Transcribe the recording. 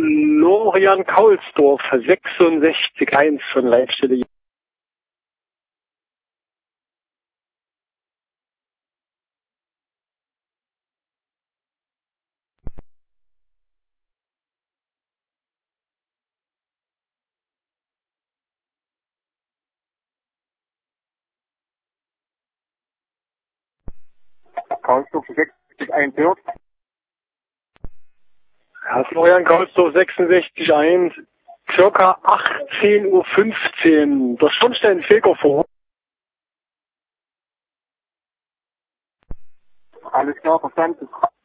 Florian Kaulsdorf, 66-1 von Leitstelle. Kaulsdorf 66-1 hört. Ja, Florian Kaulsdorf, 66-1, circa 18:15 Uhr. Der Schornstein Feger vor. Alles klar, verstanden.